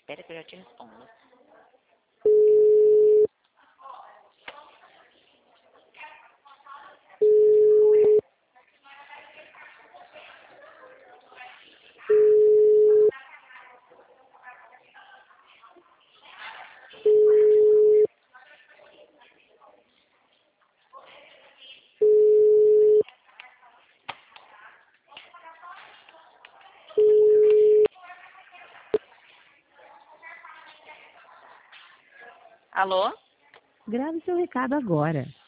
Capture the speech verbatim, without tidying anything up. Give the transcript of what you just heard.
Espera que eu já te respondo. Alô? Grave seu recado agora.